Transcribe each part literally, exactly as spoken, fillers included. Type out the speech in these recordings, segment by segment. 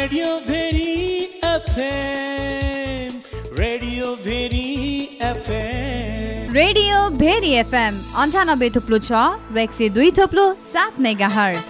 Radio Bheri FM, radio Bheri FM, radio Bheri FM अन्ठानब्बे थुप्लो छ र एक सय दुई थुप्लो सात मेगा हर्ज।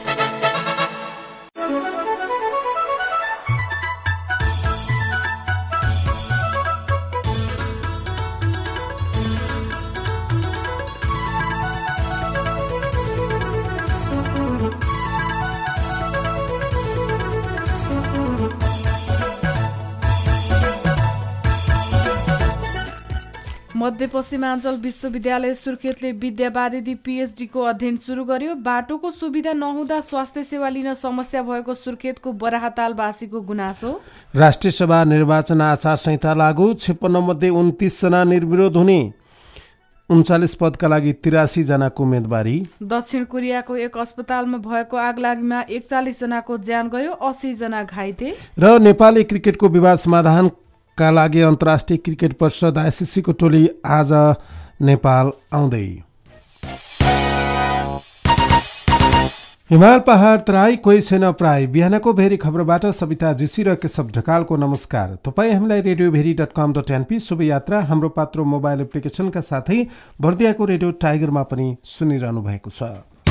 मध्यपश्चिमाञ्चल विश्वविद्यालय सुर्खेतले विद्यावारिधि पीएचडी को अध्ययन सुरु गर्यो। बाटोको सुविधा नहुँदा स्वास्थ्य सेवा लिन समस्या भएको सुर्खेतको बराहतालवासीको गुनासो। राष्ट्रिय सभा निर्वाचन आचार संहिता लागू, छप्पन्न मध्ये उन्तीस जना निर्विरोध हुने, उन्चालिस पदका लागि तिरासी जनाको उम्मेदवारी। दक्षिण कोरियाको एक अस्पतालमा भएको आगलागीमा एकचालिस जनाको ज्यान गयो, अस्सी जना घाइते। र नेपाली क्रिकेटको विवाद समाधान का लागि अन्तर्राष्ट्रिय क्रिकेट परिषद आइसिसीको टोली आज नेपाल आउँदै। हिमाल पहाड तराई कोही छैन प्राय। बिहानको भेरी खबरबाट सविता जीसी र केशव ढकालको नमस्कार। तपाईँ हामीलाई radio Bheri dot com dot NP शुभयात्रा हाम्रो पात्रो मोबाइल एप्लिकेसनका साथै बर्दियाको रेडियो टाइगरमा पनि सुनिरहनु भएको छ।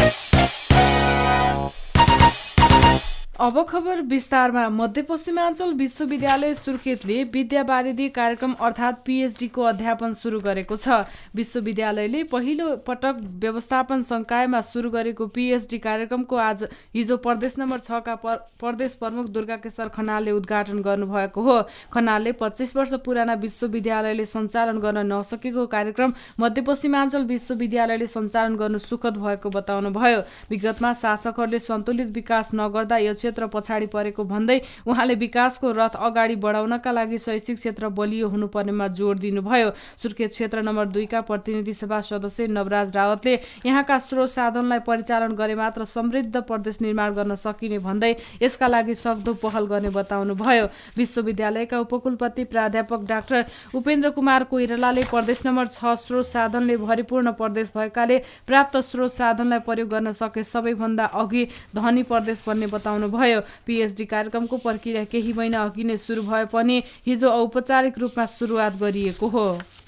अब खबर विस्तारमा। मध्यपश्चिमाञ्चल विश्वविद्यालय सुर्खेतले विद्यावारिधि कार्यक्रम अर्थात् पीएचडी को अध्यापन सुरु गरेको छ। विश्वविद्यालयले पहिलो पटक व्यवस्थापन संकायमा सुरु गरेको पीएचडी कार्यक्रमको आज हिजो प्रदेश नम्बर छ का प्रदेश प्रमुख दुर्गा केशर खनालले उद्घाटन गर्नुभएको हो। खनालले पच्चीस वर्ष पुराना विश्वविद्यालयले सञ्चालन गर्न नसकेको कार्यक्रम मध्यपश्चिमाञ्चल विश्वविद्यालयले सञ्चालन गर्नु सुखद भएको बताउनुभयो। विगतमा शासकहरूले सन्तुलित विकास नगर्दा यो क्षेत्र पछाडि परेको भन्दै उहाँले विकासको रथ अगाडि बढाउनका लागि शैक्षिक क्षेत्र बलियो हुनुपर्नेमा जोड दिनुभयो। सुर्खेत क्षेत्र नम्बर दुई का प्रतिनिधि सभा सदस्य नवराज रावतले यहाँका स्रोत साधनलाई परिचालन गरे मात्र समृद्ध प्रदेश निर्माण गर्न सकिने भन्दै यसका लागि सक्दो पहल गर्ने बताउनुभयो। विश्वविद्यालयका उपकुलपति प्राध्यापक डाक्टर उपेन्द्र कुमार कोइरालाले प्रदेश नम्बर छ स्रोत साधनले भरिपूर्ण प्रदेश भएकाले प्राप्त स्रोत साधनलाई प्रयोग गर्न सके सबैभन्दा अघि धनी प्रदेश बन्ने बताउनु भयो। पीएचडी कार्यक्रमको प्रक्रिया केही महिना अघि नै सुरु भए पनि हिजो औपचारिक रूपमा सुरुवात गरिएको हो।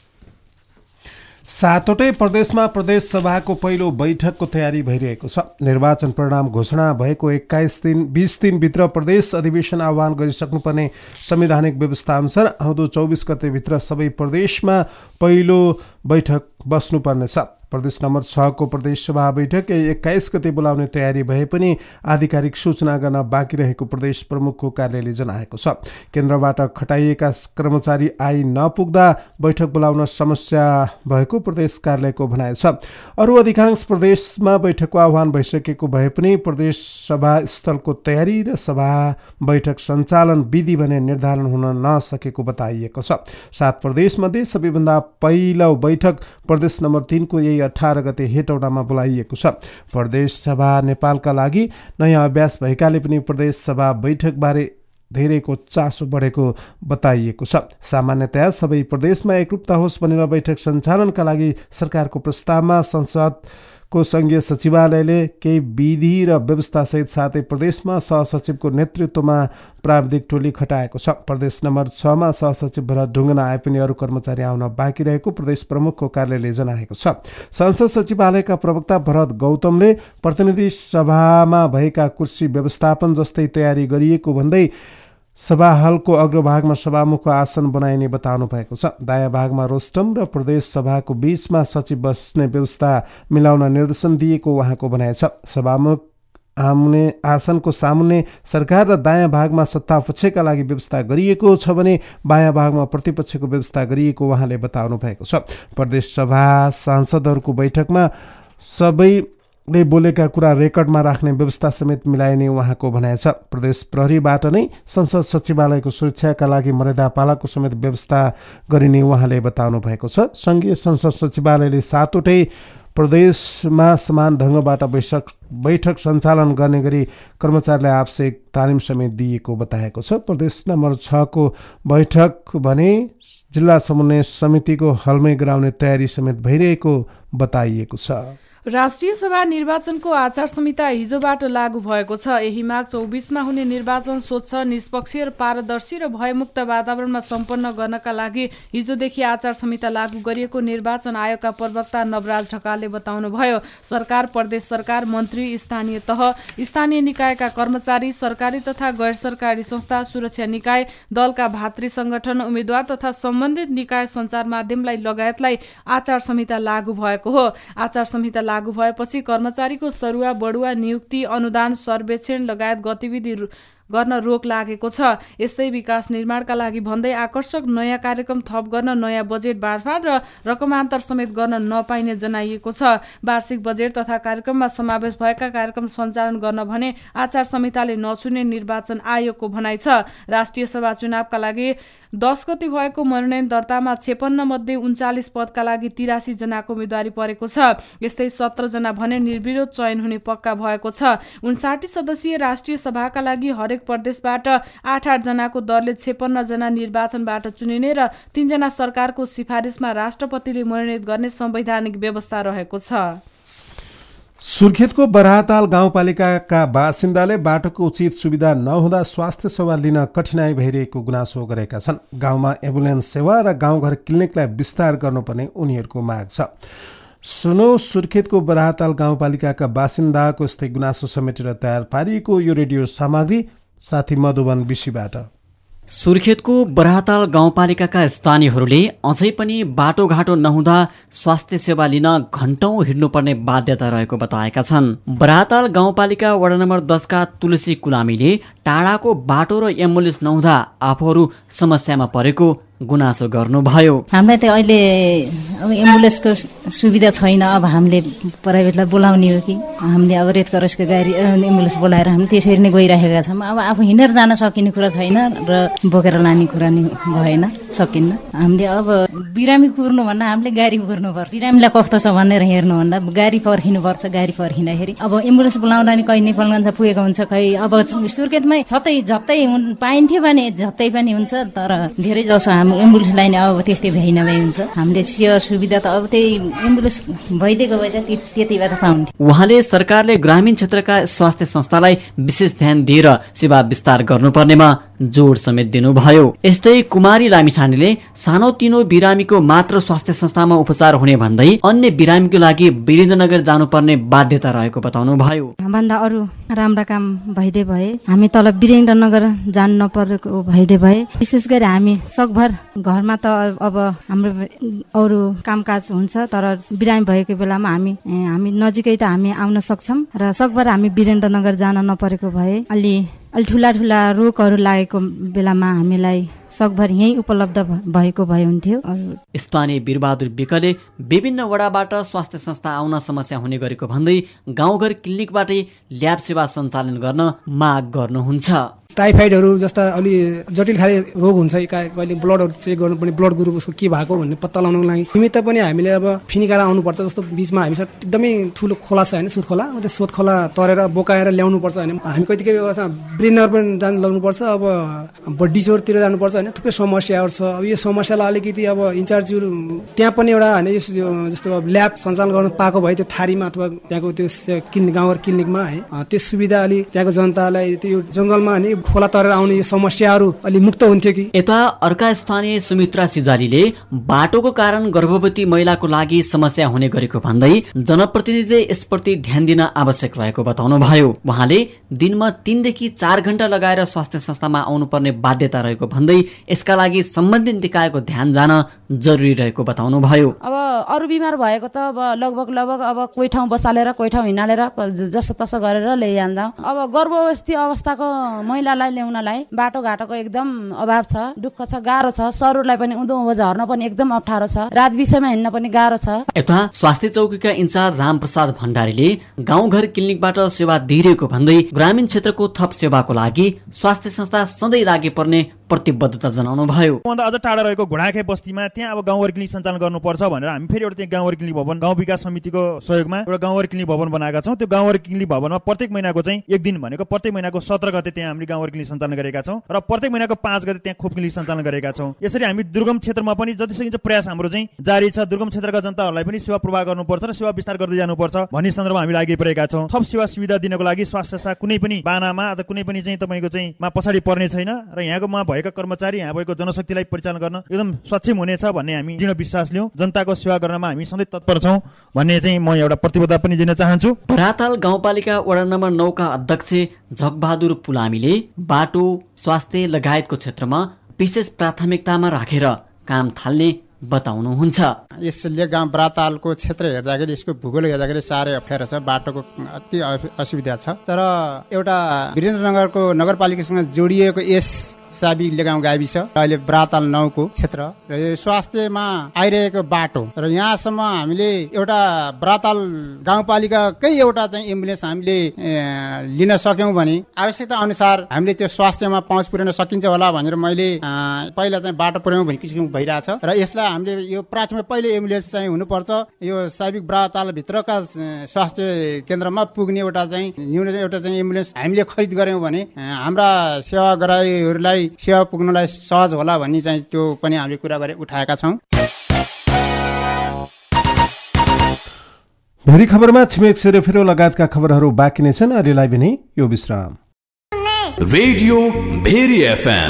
सातवटै प्रदेशमा प्रदेश सभाको पहिलो बैठकको तयारी भइरहेको छ। निर्वाचन परिणाम घोषणा भएको एक्काइस दिन बीस दिनभित्र प्रदेश अधिवेशन आह्वान गरिसक्नुपर्ने संवैधानिक व्यवस्था अनुसार आउँदो चौबिस गतेभित्र सबै प्रदेशमा पहिलो बैठक बस्नुपर्नेछ। प्रदेश नम्बर छ को प्रदेश सभा बैठक एक्काइस गते बोलाउने तयारी भए पनि आधिकारिक सूचना गर्न बाँकी रहेको प्रदेश प्रमुखको कार्यालयले जनाएको छ। केन्द्रबाट खटाइएका कर्मचारी आइ नपुग्दा बैठक बोलाउन समस्या भएको प्रदेश कार्यालयको भनाइ छ। अरू अधिकांश प्रदेशमा बैठकको आह्वान भइसकेको भए पनि प्रदेश सभा स्थलको तयारी र सभा बैठक सञ्चालन विधि भने निर्धारण हुन नसकेको बताइएको छ। सात प्रदेशमध्ये सबैभन्दा पहिलो बैठक प्रदेश नम्बर तीन को यही अठारह गते हेटौडामा बोलाइएको छ। प्रदेश सभा नेपालका लागि नयाँ अभ्यास भएकाले पनि प्रदेश सभा बैठकबारे धेरैको चासो बढेको बताइएको छ। सामान्यतया सबै प्रदेशमा एकरूपता होस् भनेर बैठक सञ्चालनका लागि सरकारको प्रस्तावमा संसदको संघीय सचिवालयले केही विधि र व्यवस्थासहित साथै प्रदेशमा सहसचिवको नेतृत्वमा प्राविधिक टोली खटाएको छ। प्रदेश नम्बर छ मा सहसचिव भरत ढुङ्गाना आए पनि अरू कर्मचारी आउन बाँकी रहेको प्रदेश प्रमुखको कार्यालयले जनाएको छ। संसद सचिवालयका प्रवक्ता भरत गौतमले प्रतिनिधि सभामा भएका कुर्सी व्यवस्थापन जस्तै तयारी गरिएको भन्दै सभा हलको अग्रभागमा सभामुखको आसन बनाइने बताउनु भएको छ। दायाँ भागमा रोस्टम र प्रदेश सभाको बीचमा सचिव बस्ने व्यवस्था मिलाउन निर्देशन दिएको उहाँको भनाइ छ। सभामुख आमुने आसनको सामुन्ने सरकार र दायाँ भागमा सत्तापक्षका लागि व्यवस्था गरिएको छ भने बायाँ भागमा प्रतिपक्षको व्यवस्था गरिएको उहाँले बताउनु भएको छ। प्रदेश सभा सांसदहरूको बैठकमा सबै ले बोलेका कुरा रेकर्डमा राख्ने व्यवस्था समेत मिलाइने उहाँको भनाइ छ। प्रदेश प्रहरीबाट नै संसद सचिवालयको सुरक्षाका लागि मर्यादा पालकको समेत व्यवस्था गरिने उहाँले बताउनु भएको छ। संघीय संसद सचिवालयले सातवटै प्रदेशमा समान ढङ्गबाट बैठक बैठक सञ्चालन गर्ने गरी कर्मचारीलाई आवश्यक तालिम समेत दिएको बताएको छ। प्रदेश नम्बर छ को बैठक भने जिल्ला समन्वय समितिको हलमै गराउने तयारी समेत भइरहेको बताइएको छ। राष्ट्रिय सभा निर्वाचनको आचार संहिता हिजोबाट लागू भएको छ। यही माघ चौबिसमा हुने निर्वाचन स्वच्छ, निष्पक्ष र पारदर्शी र भयमुक्त वातावरणमा सम्पन्न गर्नका लागि हिजोदेखि आचार संहिता लागू गरिएको निर्वाचन आयोगका प्रवक्ता नवराज ढकालले बताउनुभयो। सरकार, प्रदेश सरकार, मन्त्री, स्थानीय तह, स्थानीय निकायका कर्मचारी, सरकारी तथा गैर सरकारी संस्था, सुरक्षा निकाय, दलका भातृ संगठन, उम्मेद्वार तथा सम्बन्धित निकाय, सञ्चार माध्यमलाई लगायतलाई आचार संहिता लागू भएको हो। आचार संहिता लागू भएपछि कर्मचारीको सरुवा, बढुवा, नियुक्ति, अनुदान, सर्वेक्षण लगायत गतिविधि गर्न रोक लागेको छ। यस्तै विकास निर्माणका लागि भन्दै आकर्षक नयाँ कार्यक्रम थप गर्न नयाँ बजेट बाँडफाँड र रकमान्तर समेत गर्न नपाइने जनाइएको छ। वार्षिक बजेट तथा कार्यक्रममा समावेश भएका कार्यक्रम सञ्चालन गर्न भने आचार संहिताले नछुने निर्वाचन आयोगको भनाइ छ। राष्ट्रिय सभा चुनावका लागि दस गति भएको मनोनयन दर्तामा छेपन्न मध्ये उन्चालिस पदका लागि तिरासी जनाको उम्मेदवारी परेको छ। यस्तै सत्र जना भने निर्विरोध चयन हुने पक्का भएको छ। उन्साठी सदस्यीय राष्ट्रिय सभाका लागि हरेक प्रदेशबाट आठ आठ जनाको दरले छेपन्न जना निर्वाचनबाट चुनिने र तीनजना सरकारको सिफारिसमा राष्ट्रपतिले मनोनित गर्ने संवैधानिक व्यवस्था रहेको छ। सुर्खेतको बराहताल गाउँपालिकाका बासिन्दाले बाटोको उचित सुविधा नहुँदा स्वास्थ्य सेवा लिन कठिनाई भइरहेको गुनासो गरेका छन्। गाउँमा एम्बुलेन्स सेवा र गाउँघर क्लिनिकलाई विस्तार गर्नुपर्ने उनीहरूको माग छ। सुनौ सुर्खेतको बराहताल गाउँपालिकाका बासिन्दाको यस्तै गुनासो समेटेर तयार पारिएको यो रेडियो सामग्री साथी मधुबन विशीबाट। सुर्खेतको बराहताल गाउँपालिकाका स्थानीयहरूले अझै पनि बाटोघाटो नहुँदा स्वास्थ्य सेवा लिन घण्टौं हिँड्नुपर्ने बाध्यता रहेको बताएका छन्। बराहताल गाउँपालिका वडा नम्बर दसका तुलसी कुलामीले टाढाको बाटो र एम्बुलेन्स नहुँदा आफूहरू समस्यामा परेको गुनासो गर्नुभयो। हामीलाई त अहिले अब एम्बुलेन्सको सुविधा छैन। अब हामीले प्राइभेटलाई बोलाउने हो कि हामीले अब रेड क्रसको गाडी एम्बुलेन्स बोलाएर हामी त्यसरी नै गइरहेका छौँ। अब आफू हिँडेर जान सकिने कुरा छैन र बोकेर लाने कुरा नि भएन, सकिन्न। हामीले अब बिरामी कुर्नुभन्दा हामीले गाडी कुर्नुपर्छ। बिरामीलाई कस्तो छ भनेर हेर्नुभन्दा गाडी पर्खिनुपर्छ। गाडी पर्खिँदाखेरि अब एम्बुलेन्स बोलाउँदा नि कहीँ नेपालगञ्ज पुगेको हुन्छ, खै अब सुर्खेतमै छतै झत्तै पाइन्थ्यो भने झत्तै पनि हुन्छ, तर धेरै जसो एम्बुलेन्स लाइन अब त्यस्तै भइ नभई हुन्छ। हामीले सेवा सुविधा त अब त्यही एम्बुलेन्स भइदिएको भए त्यति भए त पाउँथ्यो। उहाँले सरकारले ग्रामीण क्षेत्रका स्वास्थ्य संस्थालाई विशेष ध्यान दिएर सेवा विस्तार गर्नुपर्नेमा जोड समेत दिनुभयो। यस्तै कुमारी लामिछानेले सानोतिनो बिरामीको मात्र स्वास्थ्य संस्थामा उपचार हुने भन्दै अन्य बिरामीको लागि वीरेन्द्रनगर जानुपर्ने बाध्यता रहेको बताउनुभयो। भन्दा अरू राम्रा काम भइदिए भए हामी तल वीरेन्द्रनगर जानु नपरेको भइदिए भए। विशेष गरी हामी सकभर घरमा त अब हाम्रो अरू कामकाज हुन्छ, तर बिरामी भएको बेलामा हामी हामी नजिकै त हामी आउन सक्छौँ र सकभर हामी वीरेन्द्रनगर जान नपरेको भए अलि अलि ठुला ठुला रोगहरू लागेको बेलामा हामीलाई सकभर यही उपलब्ध भएको भए हुन्थ्यो। स्थानीय वीरबहादुर विकले विभिन्न वडाबाट स्वास्थ्य संस्था आउन समस्या हुने गरेको भन्दै गाउँघर क्लिनिकबाटै ल्याब सेवा सञ्चालन गर्न माग गर्नुहुन्छ। टाइफाइडहरू जस्ता अलि जटिल खाले रोग हुन्छ, कहिले ब्लडहरू चेक गर्नुपर्ने, ब्लड ग्रुप उसको के भएको भन्ने पत्ता लगाउनको लागि निमित्त पनि हामीले अब फिनिकारा आउनुपर्छ। जस्तो बिचमा हामीसँग एकदमै ठुलो खोला छ होइन, सोध खोला। त्यो सोध खोला तरेर बोकाएर ल्याउनुपर्छ होइन। हामी कतिकै ब्रेनर पनि जानु लाग्नुपर्छ, अब बड्डी चोरतिर जानुपर्छ होइन। थुप्रै समस्याहरू छ। अब यो समस्यालाई अलिकति अब इन्चार्जहरू त्यहाँ पनि एउटा होइन जस्तो अब ल्याब सञ्चालन गर्न पाएको भए त्यो थारीमा अथवा त्यहाँको त्यो क्लिनिक गाउँघर क्लिनिकमा है त्यो सुविधा अलि त्यहाँको जनतालाई त्यो जङ्गलमा नि खोला तरेर आउने यो समस्याहरू अलि मुक्त हुन्थ्यो कि। यता अर्का स्थानीय सुमित्रा सिजालीले बाटोको कारण गर्भवती महिलाको लागि समस्या हुने गरेको भन्दै जनप्रतिनिधिले यसप्रति ध्यान दिन आवश्यक रहेको बताउनुभयो। उहाँले दिनमा तीनदेखि चार घण्टा लगाएर स्वास्थ्य संस्थामा आउनुपर्ने बाध्यता रहेको भन्दै यसका लागि सम्बन्धित निकायको ध्यान जान जरुरी रहेको बताउनुभयो। अब अरू बिमार भएको त अब लगभग लगभग अब कोही ठाउँ बसालेर कोही ठाउँ हिँडालेर जसो तसो गरेर ल्याइजान्दा, अब गर्भवस्थी अवस्थाको महिलालाई ल्याउनलाई बाटोघाटोको एकदम अभाव छ, दुःख छ, गाह्रो छ। सरूलाई पनि उँधो उँभो झर्न पनि एकदम अप्ठ्यारो छ, रात विषयमा हिँड्न पनि गाह्रो छ। यता स्वास्थ्य चौकीका इन्चार्ज रामप्रसाद भण्डारीले गाउँघर क्लिनिकबाट सेवा दिइरहेको भन्दै ग्रामीण क्षेत्रको थप सेवाको लागि स्वास्थ्य संस्था सधैँ लागि पर्ने प्रतिबद्धता जनाउनु भयो। भन्दा अझ टाढा रहेको घोडाखे बस्तीमा त्यहाँ अब गाउँवारी क्लिनिक सञ्चालन गर्नुपर्छ भनेर हामी फेरि एउटा त्यहाँ गाउँवारी क्लिनिक भवन गाउँ विकास समितिको सहयोगमा एउटा गाउँवारी क्लिनिक भवन बनाएका छौँ। त्यो गाउँवारी क्लिनिक भवनमा प्रत्येक महिनाको चाहिँ एक दिन भनेको प्रत्येक महिनाको सत्र गते त्यहाँ हामीले गाउँवारी क्लिनिक सञ्चालन गरेका छौँ र प्रत्येक महिनाको पाँच गते त्यहाँ खोप क्लिनिक सञ्चालन गरेका छौँ। यसरी हामी दुर्गम क्षेत्रमा पनि जति सकिन्छ प्रयास हाम्रो चाहिँ जारी छ। दुर्गम क्षेत्रका जनताहरूलाई पनि सेवा प्रवाह गर्नुपर्छ र सेवा विस्तार गर्दै जानुपर्छ भन्ने सन्दर्भमा हामी लागि परेका छौँ। थप सेवा सुविधा दिनको लागि स्वास्थ्य संस्था कुनै पनि बानामा अथवा कुनै पनि चाहिँ तपाईँको चाहिँ मा पछाडि पर्ने छैन र यहाँको मा भएका कर्मचारी यहाँ भएको जनशक्तिलाई परिचालन गर्न एकदम सक्षम हुनेछ भन्ने हामी दृढ विश्वास लियौँ। जनताको सेवा गर्नमा हामी सधैँ तत्पर छौँ भन्ने चाहिँ म एउटा प्रतिबद्धता पनि दिन चाहन्छु। पराताल गाउँपालिका वडा नम्बर नौ का अध्यक्ष झकबहादुर पुलामीले बाटो, स्वास्थ्य लगायतको क्षेत्रमा विशेष प्राथमिकतामा राखेर काम थाल्ने बताउनुहुन्छ। यसले गाउँ ब्रातालको क्षेत्र हेर्दाखेरि यसको भूगोल हेर्दाखेरि साह्रै अप्ठ्यारो छ, बाटोको अति असुविधा छ। तर एउटा वीरेन्द्रनगरको नगरपालिकासँग जोडिएको यस साबी लेगाउँ गाविस र अहिले ब्राताल नौको क्षेत्र र यो स्वास्थ्यमा आइरहेको बाटो र यहाँसम्म हामीले एउटा ब्राताल गाउँपालिकाकै एउटा चाहिँ एम्बुलेन्स हामीले लिन सक्यौँ भने आवश्यकता अनुसार हामीले त्यो स्वास्थ्यमा पहुँच पुर्याउन सकिन्छ होला भनेर मैले पहिला चाहिँ बाटो पुर्याउँ भन्ने किसिमको भइरहेछ र यसलाई हामीले यो प्राथमिक पहिले एम्बुलेन्स चाहिँ हुनुपर्छ। यो साबिक ब्रातालभित्रका स्वास्थ्य केन्द्रमा पुग्ने एउटा चाहिँ न्यून एउटा चाहिँ एम्बुलेन्स हामीले खरिद गऱ्यौँ भने हाम्रा सेवाग्राहीहरूलाई सेवा पुग्नलाई सहज होला भन्ने चाहिँ त्यो पनि हामीले कुरा गरे उठाएका छौँ। भेरी खबरमा छिमेक सेरोफेरो लगायतका खबरहरू बाँकी नै छन्। अहिलेलाई पनि यो विश्राम। रेडियो भेरी एफएम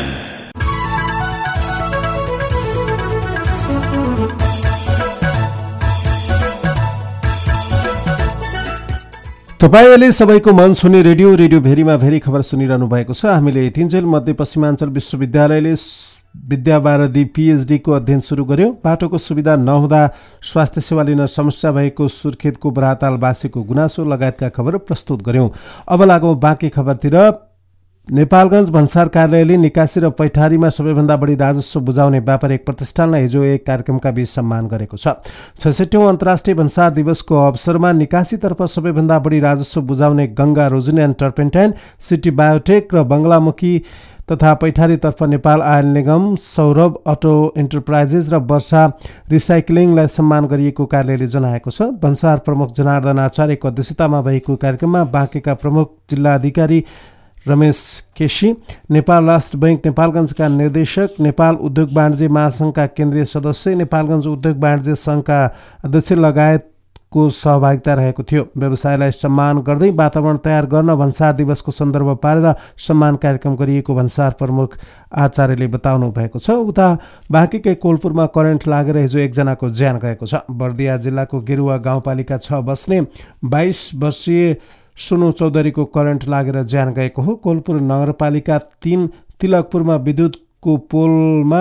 तपाईँ अहिले सबैको मन छुने रेडियो रेडियो भेरीमा भेरी खबर सुनिरहनु भएको छ। हामीले तिनजेल मध्यपश्चिमाञ्चल विश्वविद्यालयले विद्यावारदी पिएचडीको अध्ययन सुरु गर्यो। बाटोको सुविधा नहुँदा स्वास्थ्य सेवा लिन समस्या भएको सुर्खेतको बरातालवासीको गुनासो लगायतका खबर प्रस्तुत गर्यौं। अब लागौं बाँकी खबरतिर। नेपालगञ्ज भन्सार कार्यालयले निकासी र पैठारीमा सबैभन्दा बढी राजस्व बुझाउने व्यापारिक प्रतिष्ठानलाई हिजो एक कार्यक्रमका बीच सम्मान गरेको छ। छैसठौं अन्तर्राष्ट्रिय भन्सार दिवसको अवसरमा निकासीतर्फ सबैभन्दा बढी राजस्व बुझाउने Ganga rosin and turpentine, city biotech र बंगलामुखी तथा पैठारीतर्फ नेपाल आयल निगम, सौरभ अटो इन्टरप्राइजेस र वर्षा रिसाइक्लिङलाई सम्मान गरिएको कार्यालयले जनाएको छ। भन्सार प्रमुख जनार्दन आचार्यको अध्यक्षतामा भएको कार्यक्रममा बाँकेका प्रमुख जिल्ला अधिकारी रमेश केसी, नेपाल राष्ट्र बैंक नेपालगञ्जका निर्देशक, नेपाल उद्योग वाणिज्य महासंघका केन्द्रीय सदस्य, नेपालगञ्ज उद्योग वाणिज्य संघका अध्यक्ष लगायतको सहभागिता रहेको थियो। व्यवसायलाई सम्मान गर्दै वातावरण तयार गर्न भन्सार दिवसको सन्दर्भ पारेर सम्मान कार्यक्रम गरिएको भन्सार प्रमुख आचार्यले बताउनु भएको छ। उता बाँकीकै कोलपुरमा करेन्ट लागेर हिजो एकजनाको ज्यान गएको छ। बर्दिया जिल्लाको गेरुवा गाउँपालिका छ बस्ने बाइस वर्षीय सुनु चौधरीको करेन्ट लागेर ज्यान गएको हो। कोलपुर नगरपालिका तीन तिलकपुरमा विद्युतको पोलमा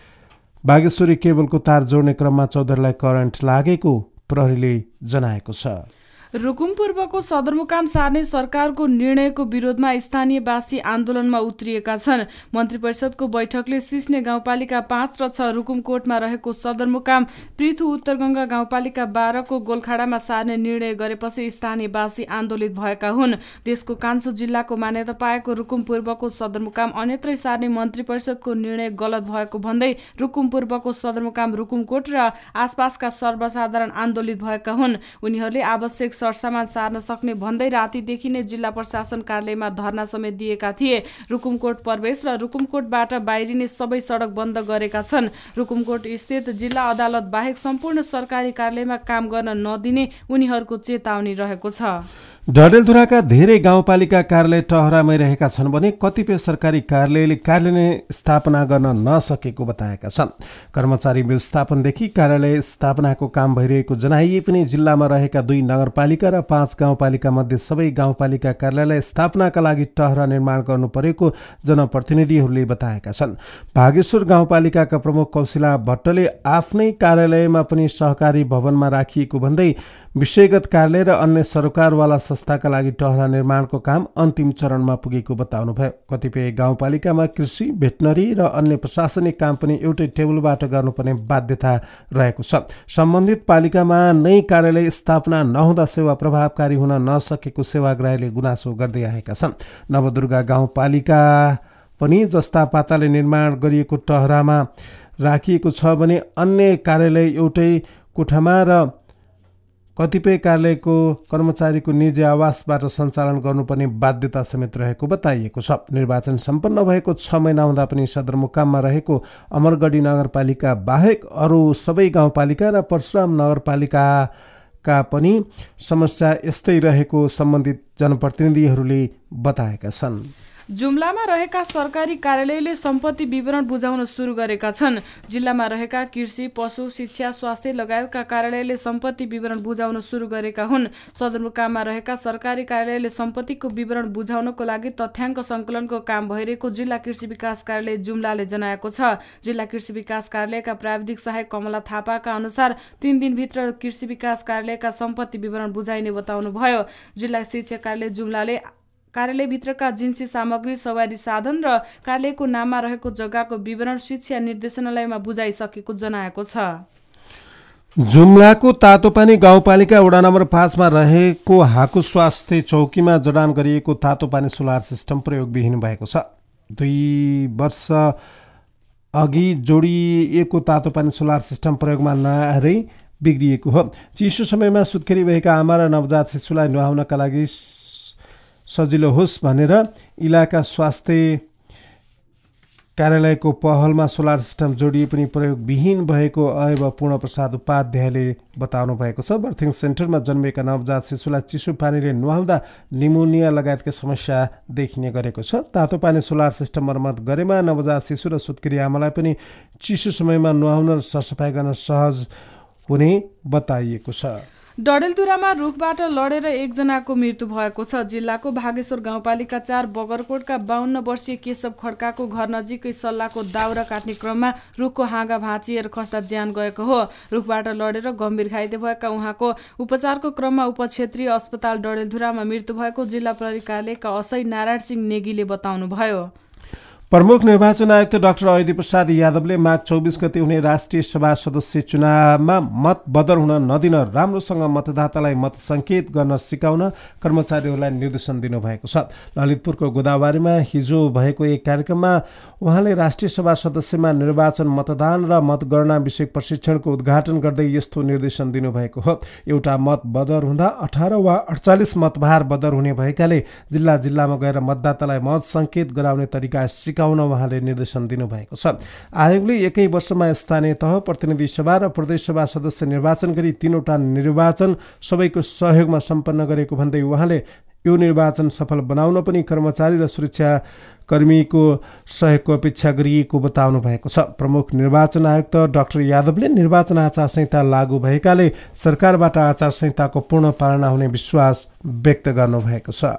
बागेश्वरी केबलको तार जोड्ने क्रममा चौधरीलाई करेन्ट लागेको प्रहरीले जनाएको छ। रुकुम पूर्वको सदरमुकाम सार्ने सरकारको निर्णयको विरोधमा स्थानीयवासी आन्दोलनमा उत्रिएका छन्। मन्त्री परिषदको बैठकले सिस्ने गाउँपालिका पाँच र छ रुकुमकोटमा रहेको सदरमुकाम पृथु उत्तरगंगा गाउँपालिका बाह्रको गोलखाडामा सार्ने निर्णय गरेपछि स्थानीयवासी आन्दोलित भएका हुन्। देशको कान्छो जिल्लाको मान्यता पाएको रुकुम पूर्वको सदरमुकाम अन्यत्रै सार्ने मन्त्री परिषदको निर्णय गलत भएको भन्दै रुकुम पूर्वको सदरमुकाम रुकुमकोट र आसपासका सर्वसाधारण आन्दोलित भएका हुन्। उनीहरूले आवश्यक सरसामान सार्न सक्ने भन्दै रातिदेखि नै जिल्ला प्रशासन कार्यालयमा धरना समेत दिएका थिए। रुकुमकोट प्रवेश र रुकुमकोटबाट बाहिरिने सबै सडक बन्द गरेका छन्। रुकुमकोट स्थित जिल्ला अदालत बाहेक सम्पूर्ण सरकारी कार्यालयमा काम गर्न नदिने उनीहरूको चेतावनी रहेको छ। डडेलधुराका धेरै गाउँपालिका कार्यालय टहरामै रहेका छन् भने कतिपय सरकारी कार्यालयले कार्यालय स्थापना गर्न नसकेको बताएका छन्। कर्मचारी व्यवस्थापनदेखि कार्यालय स्थापनाको काम भइरहेको जनाइए पनि जिल्लामा रहेका दुई नगरपालिका र पाँच गाउँपालिका मध्ये सबै गाउँपालिका कार्यालय स्थापनाका लागि टहरा निर्माण गर्नु परेको जनप्रतिनिधिहरूले बताएका छन्। भागेश्वर गाउँपालिकाका प्रमुख कौशिला भट्टले आफ्नै कार्यालयमा पनि सहकारी भवनमा राखिएको भन्दै विषयगत कार्यालय र अन्य सरकारवाला संस्थाका लागि टहरा निर्माणको काम अन्तिम चरणमा पुगेको बताउनुभयो। कतिपय गाउँपालिकामा कृषि, भेटनरी र अन्य प्रशासनिक काम पनि एउटै टेबलबाट गर्नुपर्ने बाध्यता रहेको छ। सम्बन्धित पालिकामा नै कार्यालय स्थापना नहुँदा सेवा प्रभावकारी हुन नसकेको सेवाग्राहीले गुनासो गर्दै आएका छन्। नवदुर्गा गाउँपालिका पनि जस्ता पाताले निर्माण गरिएको टहरामा राखिएको छ भने अन्य कार्यालय एउटै कोठामा र कतिपय कार्यालयको कर्मचारीको निजी आवासबाट सञ्चालन गर्नुपर्ने बाध्यता समेत रहेको बताइएको छ। निर्वाचन सम्पन्न भएको छ महिना हुँदा पनि सदरमुकाममा रहेको अमरगढी नगरपालिका बाहेक अरू सबै गाउँपालिका र परशुराम नगरपालिकाका पनि समस्या यस्तै रहेको सम्बन्धित जनप्रतिनिधिहरूले बताएका छन्। जुम्लामा रहेका सरकारी कार्यालयले सम्पत्ति विवरण बुझाउन सुरु गरेका छन्। जिल्लामा रहेका कृषि, पशु, शिक्षा, स्वास्थ्य लगायतका कार्यालयले सम्पत्ति विवरण बुझाउन सुरु गरेका हुन्। सदरमुकाममा रहेका सरकारी कार्यालयले सम्पत्तिको विवरण बुझाउनको लागि तथ्याङ्क सङ्कलनको काम भइरहेको जिल्ला कृषि विकास कार्यालय जुम्लाले जनाएको छ। जिल्ला कृषि विकास कार्यालयका प्राविधिक सहायक कमला थापाका अनुसार तीन दिनभित्र कृषि विकास कार्यालयका सम्पत्ति विवरण बुझाइने बताउनुभयो। जिल्ला शिक्षा कार्यालय जुम्लाले कार्यालयभित्रका जिन्सी सामग्री, सवारी साधन र कार्यालयको नाममा रहेको जग्गाको विवरण शिक्षा निर्देशनालयमा बुझाइसकेको जनाएको छ। जुम्लाको तातोपानी गाउँपालिका वडा नम्बर पाँचमा रहेको हाकु स्वास्थ्य चौकीमा जडान गरिएको तातोपानी सोलर सिस्टम प्रयोगविहीन भएको छ। दुई वर्ष अघि जोडिएको तातोपानी सोलर सिस्टम प्रयोगमा नआएरै बिग्रिएको हो। चिसो समयमा सुत्केरी भएका आमा र नवजात शिशुलाई नुहाउनका लागि सजिलो होस् भनेर इलाका स्वास्थ्य कार्यालयको पहलमा सोलर सिस्टम जोडिए पनि प्रयोगविहीन भएको अयब पूर्ण प्रसाद उपाध्यायले बताउनु भएको छ। बर्थिङ सेन्टरमा जन्मेका नवजात शिशुलाई चिसो पानीले नुहाउँदा निमोनिया लगायतका समस्या देखिने गरेको छ। तातो पानी सोलर सिस्टम मर्मत गरेमा नवजात शिशु र सुत्केरी आमालाई पनि चिसो समयमा नुहाउन र सरसफाइ गर्न सहज हुने बताइएको छ। डडेलधुरामा रुखबाट लडेर एकजनाको मृत्यु भएको छ। जिल्लाको भागेश्वर गाउँपालिका चार बगरकोटका बाहन्न वर्षीय केशव खड्काको घर नजिकै सल्लाहको दाउरा काट्ने क्रममा रुखको हाँगा भाँचिएर खस्दा ज्यान गएको हो। रुखबाट लडेर गम्भीर घाइते भएका उहाँको उपचारको क्रममा उपक्षेत्रीय अस्पताल डडेलधुरामा मृत्यु भएको जिल्ला प्रहरी कार्यालयका असै नारायण सिंह नेगीले बताउनुभयो। प्रमुख निर्वाचन आयुक्त डाक्टर अयोधी प्रसाद यादवले माघ चौबिस गते हुने राष्ट्रिय सभा सदस्य चुनावमा मत बदर हुन नदिन राम्रोसँग मतदातालाई मत सङ्केत गर्न सिकाउन कर्मचारीहरूलाई निर्देशन दिनुभएको छ। ललितपुरको गोदावरीमा हिजो भएको एक कार्यक्रममा उहाँले राष्ट्रिय सभा सदस्यमा निर्वाचन, मतदान र मतगणना विषयक प्रशिक्षणको उद्घाटन गर्दै यस्तो निर्देशन दिनुभएको हो। एउटा मत बदर हुँदा अठार वा अडचालिस मतभार बदर हुने भएकाले जिल्ला जिल्लामा गएर मतदातालाई मत सङ्केत गराउने तरिका सिकाउन उहाँले निर्देशन दिनुभएको छ। आयोगले एकै वर्षमा स्थानीय तह, प्रतिनिधि सभा र प्रदेश सभा सदस्य निर्वाचन गरी तीनवटा निर्वाचन सबैको सहयोगमा सम्पन्न गरेको भन्दै उहाँले यो निर्वाचन सफल बनाउन पनि कर्मचारी र सुरक्षा कर्मीको सहयोगको अपेक्षा गरिएको बताउनु भएको छ। प्रमुख निर्वाचन आयुक्त डाक्टर यादवले निर्वाचन आचार संहिता लागू भएकाले सरकारबाट आचार संहिताको पूर्ण पालना हुने विश्वास व्यक्त गर्नुभएको छ।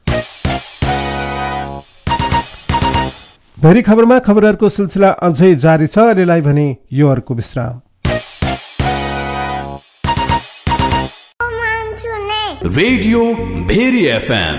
भेरी खबरमा खबरहरूको सिलसिला अझै जारी छ। अहिलेलाई भने यो अर्को विश्राम। रेडियो भेरी एफएम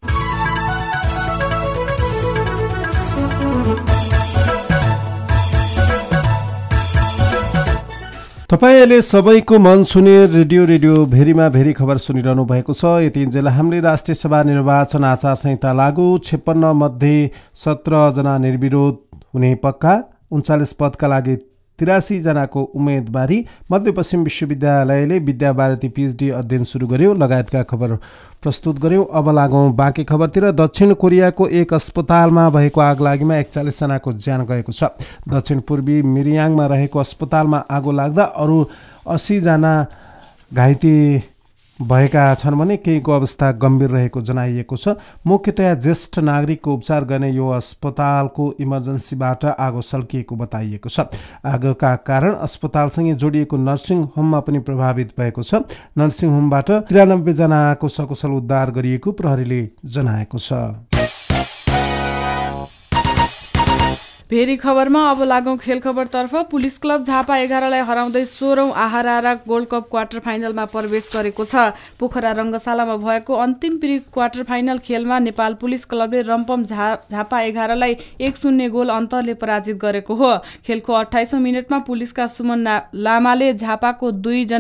तपाईले सबैको मन सुने रेडियो रेडियो भेरीमा भेरी खबर सुनिरहनु भएको छ। यतिन्जेल हामीले राष्ट्रिय सभा निर्वाचन आचार संहिता लागू, छप्पन्न मध्ये सत्र जना निर्विरोध हुने पक्का, उन्चालिस पदका लागि तिरासी जनाको उम्मेदवारी, मध्यपश्चिम विश्वविद्यालयले विद्यावारिधि पिएचडी अध्ययन सुरु गर्यो लगायतका खबर प्रस्तुत गर्यौं। अब लागौं बाँकी खबरतिर। दक्षिण कोरियाको एक अस्पतालमा भएको आगलागीमा एकचालिस जनाको ज्यान गएको छ। दक्षिण पूर्वी मिरियाङमा रहेको अस्पतालमा आगो लाग्दा अरू अस्सी जना घाइते भएका छन् भने केहीको अवस्था गम्भीर रहेको जनाइएको छ। मुख्यतया ज्येष्ठ नागरिकको उपचार गर्ने यो अस्पतालको इमर्जेन्सीबाट आगो सल्किएको बताइएको छ। आगोका कारण अस्पतालसँगै जोडिएको नर्सिङ होममा पनि प्रभावित भएको छ। नर्सिङ होमबाट त्रियानब्बे जनाको सकुशल उद्धार गरिएको प्रहरीले जनाएको छ। भेरी खबरमा अब लागौं खेल खबरतर्फ। पुलिस क्लब झापा एघारलाई हराउँदै सोह्रौं आहारा गोल्ड कप क्वार्टर फाइनलमा प्रवेश गरेको छ। पोखरा रङ्गशालामा भएको अन्तिम प्री क्वार्टर फाइनल खेलमा नेपाल पुलिस क्लबले रम्पम झापा एघारलाई एक शून्य गोल अन्तरले पराजित गरेको हो। खेलको अठाइसौं मिनटमा पुलिसका सुमन लामाले झापाको दुईजना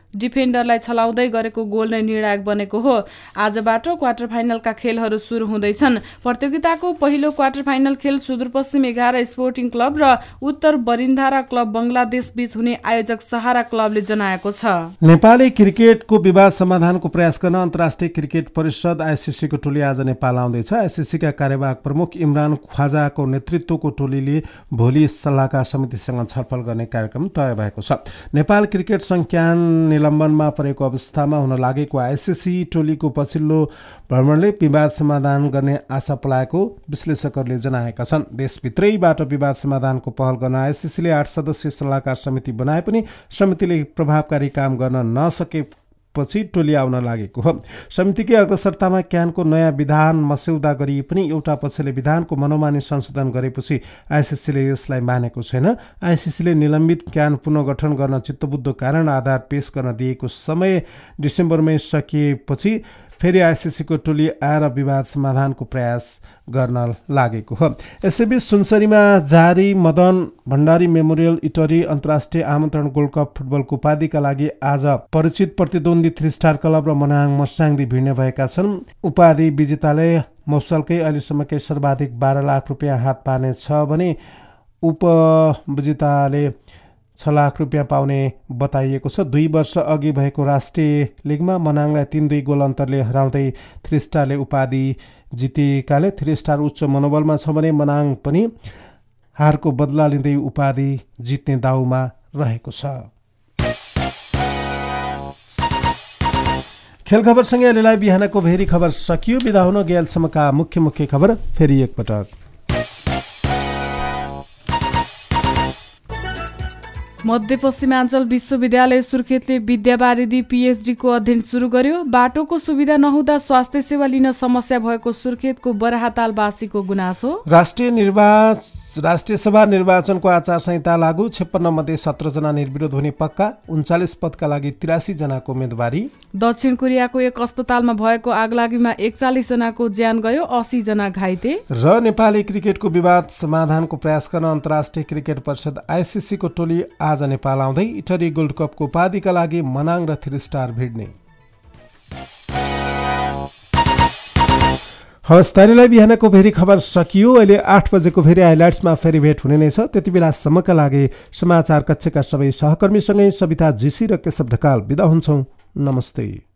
डिफेन्डरलाई छलाउँदै गरेको गोल नै निर्णायक बनेको हो। आजबाट क्वार्टर फाइनलका खेलहरू सुरु हुँदैछन्। प्रतियोगिताको पहिलो क्वार्टर फाइनल खेल सुदूरपश्चिम एघार स्पोर्टिङ क्लब र उत्तर बरिन्धारा क्लब बङ्गलादेश बीच हुने आयोजक सहारा क्लबले जनाएको छ। नेपाली क्रिकेटको विवाद समाधानको प्रयास गर्न अन्तर्राष्ट्रिय क्रिकेट परिषद आइसिसीको टोली आज नेपाल आउँदैछ। आइसिसीका कार्यवाहक प्रमुख इमरान ख्वाजाको नेतृत्वको टोलीले भोलि सल्लाहकार समितिसँग छलफल गर्ने कार्यक्रम तय भएको छ। नेपाल क्रिकेट संज्ञान निलम्बनमा परेको अवस्थामा हुन लागेको आइसिसी टोलीको पछिल्लो भ्रमणले विवाद समाधान गर्ने आशा पलाएको विश्लेषकहरूले जनाएका छन्। देशभित्रैबाट विवाद समाधानको पहल गर्न आइसिसीले आठ सदस्यीय सल्लाहकार समिति बनाए पनि समितिले प्रभावकारी काम गर्न नसके पछि टोली आउन लागेको हो। समितिकै अग्रसरतामा क्यानको नयाँ विधान मस्यौदा गरिए पनि एउटा पक्षले विधानको मनोमानी संशोधन गरेपछि आइसिसीले यसलाई मानेको छैन। आइसिसीले निलम्बित क्यान पुनर्गठन गर्न चित्तबुद्ध कारण आधार पेश गर्न दिएको समय डिसेम्बरमै सकिएपछि फेरि आइसिसीको टोली आएर विवाद समाधानको प्रयास गर्न लागेको हो। यसैबीच सुनसरीमा जारी मदन भण्डारी मेमोरियल इटरी अन्तर्राष्ट्रिय आमन्त्रण गोल्ड कप फुटबलको उपाधिका लागि आज परिचित प्रतिद्वन्दी थ्री स्टार क्लब र मनाङ मर्साङदी भिड्ने भएका छन्। उपाधि विजेताले मफसलकै अहिलेसम्मकै सर्वाधिक बाह्र लाख रुपियाँ हात पार्ने छ भने उपविजेताले छ लाख रुपियाँ पाउने बताइएको छ। दुई वर्ष अघि भएको राष्ट्रिय लिगमा मनाङलाई तीन दुई गोल अन्तरले हराउँदै थ्री स्टारले उपाधि जितेकाले थ्री स्टार उच्च मनोबलमा छ भने मनाङ पनि हारको बदला लिँदै उपाधि जित्ने दाउमा रहेको छ। खेल खबरसँगै अहिलेलाई बिहानको भेरी खबर सकियो। बिदा हुन गेलसम्मका मुख्य मुख्य खबर फेरि एकपटक। मध्यपश्चिमाञ्चल विश्वविद्यालय सुर्खेतले विद्यावारिधि पीएचडी को अध्ययन सुरु गर्यो। बाटोको सुविधा नहुँदा स्वास्थ्य सेवा लिन समस्या भएको सुर्खेतको बराहातालवासीको गुनासो। राष्ट्रिय निर्वाचन राष्ट्रिय सभा निर्वाचनको आचार संहिता लागू। छप्पन्न मध्ये सत्र जना निर्विरोध हुने पक्का। उन्चालिस पदका लागि तिरासी जनाको उम्मेदवारी। दक्षिण कोरियाको एक अस्पतालमा भएको आगलागीमा एकचालिस जनाको ज्यान गयो, अस्सी जना घाइते। र नेपाली क्रिकेटको विवाद समाधानको प्रयास गर्न अन्तर्राष्ट्रिय क्रिकेट परिषद आइसिसीको टोली आज नेपाल आउँदै इटरी गोल्ड कपको उपाधिका लागि मनाङ र थ्री स्टार भिड्ने। हवस्, तैँलाई बिहानको फेरि खबर सकियो। अहिले आठ बजेको फेरि हाइलाइट्समा फेरि भेट हुने नै छ। त्यति बेलासम्मका लागि समाचार कक्षका सबै सहकर्मीसँगै सविता जीसी र केशव ढकाल बिदा हुन्छौँ। नमस्ते।